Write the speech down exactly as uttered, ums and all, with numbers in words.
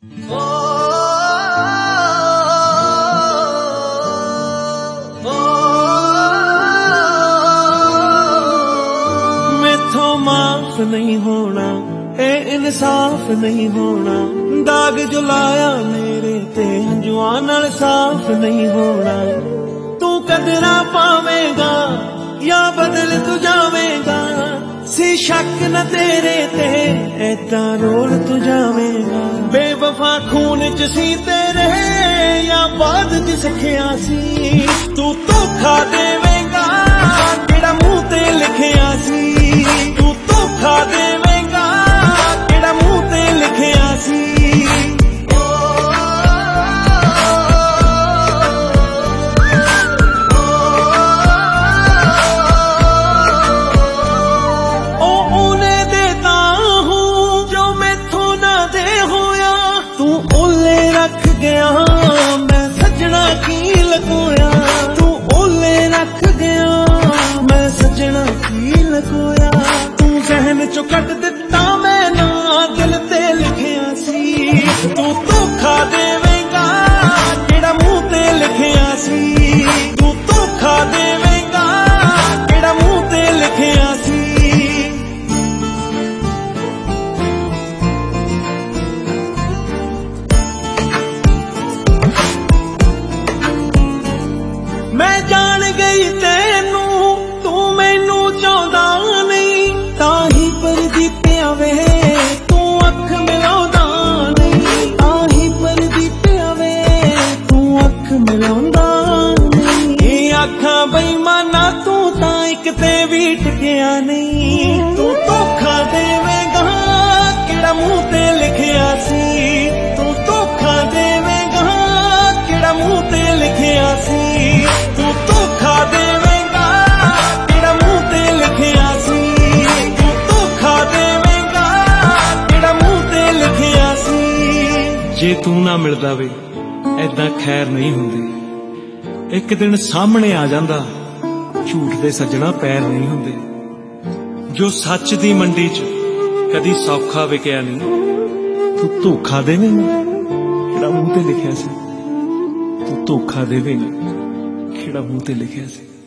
मैथों माफ नहीं होना, ए इंसाफ नहीं होना, दाग जो लाया मेरे ते हंजुआं नाल साफ नहीं होना। तू कदरा पावेगा या बदल तू जावेगा, सी शक न तेरे ते ऐदा रोल तू जावेगा। बेवफा खून च सी तेरे या बाद च सिखिया सी, तू धोखा देवेगा केड़ा मुंह ते लिखिया सी, तू धोखा देवेगा केड़ा मुंह ते लिखिया सी। रख गया मैं सजना की लकोया, तू ओले रख गया मैं सजना की लकोया। तू जहन चो कट दिता मैं ना दिल ते लिखिया सी, तू धोखा देवेगा केड़ा मुंह ते लिखिया सी, तू धोखा देवेगा केड़ा मुंह ते लिखिया सी। मैं जान गई तेनू तू मैनू चाहता नहीं, ताही परदीपिया वे तू अख मिलाउंदा नहीं, ताही परदीपिया वे तू अख मिलाउंदा नहीं। ये आखां बेईमाना तू तां इक ते भी टिकिया नहीं, तू धोखा देवेगा केड़ा मुंह ते लिखिया सी, तू धोखा देवेगा केड़ा मुंह ते लिखिया सी, तू धोखा देवेगा केड़ा मुंह ते लिखिया सी, तू धोखा देवेगा केड़ा मुंह ते लिखिया सी। जे तू ना मिलदा वे ऐदां खैर नहीं हुंदी, एक दिन सामने आ जांदा झूठ दे सज्जणा पैर नहीं हुंदे। जो सच दी मंडी च कदी सौखा विकिया नहीं, तू धोखा देवेगा केड़ा मुंह ते लिखिया सी, तू धोखा देवेगा केड़ा मुंह ते लिखिया सी।